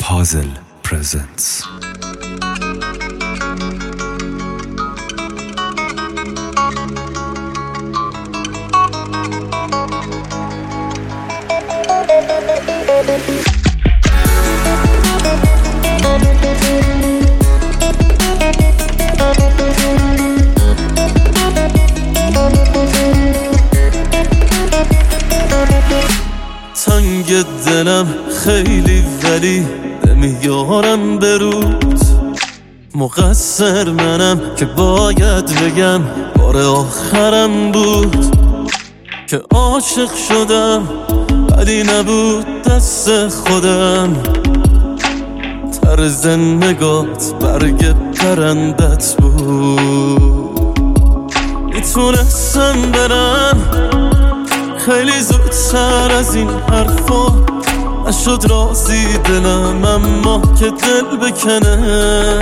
Puzzle presents. تنگ دلم خیلی ولی نمیارم برود، مقصر منم که باید بگم بار آخرم بود که عاشق شدم ولی نبود دست خودم. طرز نگات برگ پرندت بود، میتونستم برم خیلی زودتر از این حرفا، نشد راضی دلم اما که دل بکنه.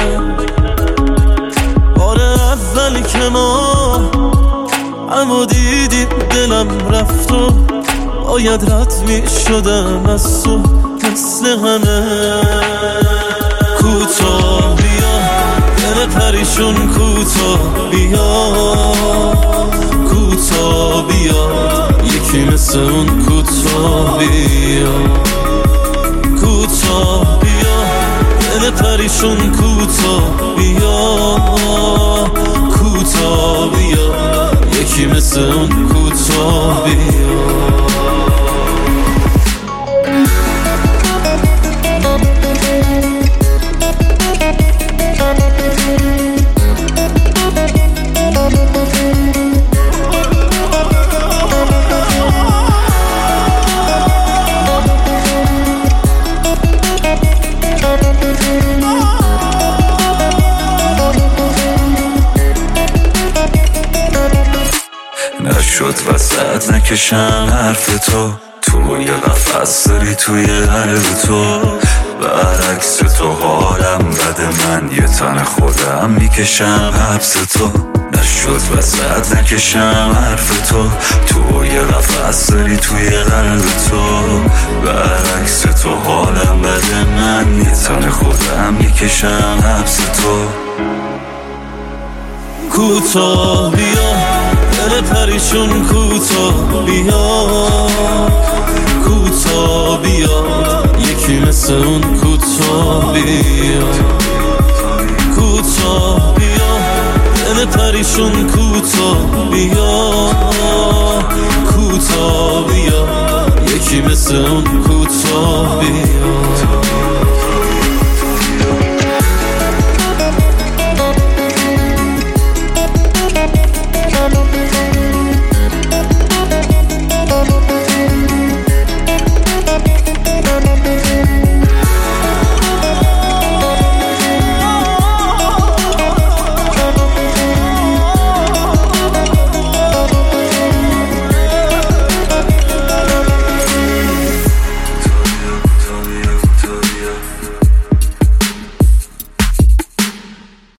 بار اولی که ما اما دیدیم دلم رفت و باید رد می شدم از تو مثل همه. کوتاه بیا دل پریشون، کوتاه بیا کوتاه بیا یکی مثل اون کوتاه بیا. کوتاه بیا دل پریشون، کوتاه بیا کوتاه بیا یکی مثل اون کوتاه بیا. نشد وسط نکشم حرف تو یه قفص داری توی قلب تو، برعکس تو حالم بده، من یه تن خودم میکشم حبس تو. نشد وسط نکشم حرف تو یه قفص داری توی قلب تو، برعکس تو حالم بده، من یه تن خودم میکشم حبس تو. کوتاه بیا دل پریشون، کوتاه بیا کوتاه بیا یکی مثل اون کوتاه بیا. کوتاه بیا دل پریشون، کوتاه بیا کوتاه بیا یکی مثل اون کوتاه بیا.